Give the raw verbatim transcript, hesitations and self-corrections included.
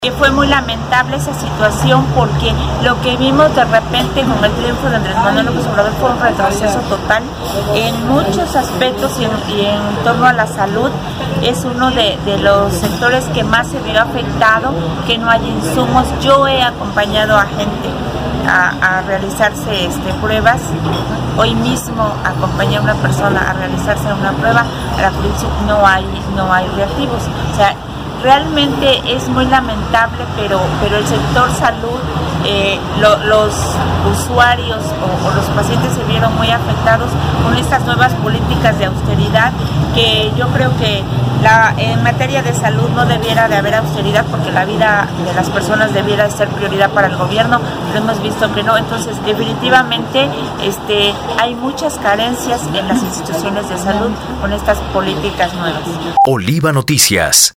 Que fue muy lamentable esa situación porque lo que vimos de repente con el triunfo de Andrés Manuel López Obrador fue un retroceso total en muchos aspectos y en, y en torno a la salud. Es uno de, de los sectores que más se vio afectado, que no hay insumos. Yo he acompañado a gente a, a realizarse este, pruebas. Hoy mismo acompañé a una persona a realizarse una prueba, a la cual no hay, no hay reactivos. O sea, realmente es muy lamentable, pero, pero el sector salud, eh, lo, los usuarios o, o los pacientes se vieron muy afectados con estas nuevas políticas de austeridad, que yo creo que la, en materia de salud no debiera de haber austeridad porque la vida de las personas debiera de ser prioridad para el gobierno, pero hemos visto que no. Entonces definitivamente este, hay muchas carencias en las instituciones de salud con estas políticas nuevas. Oliva Noticias.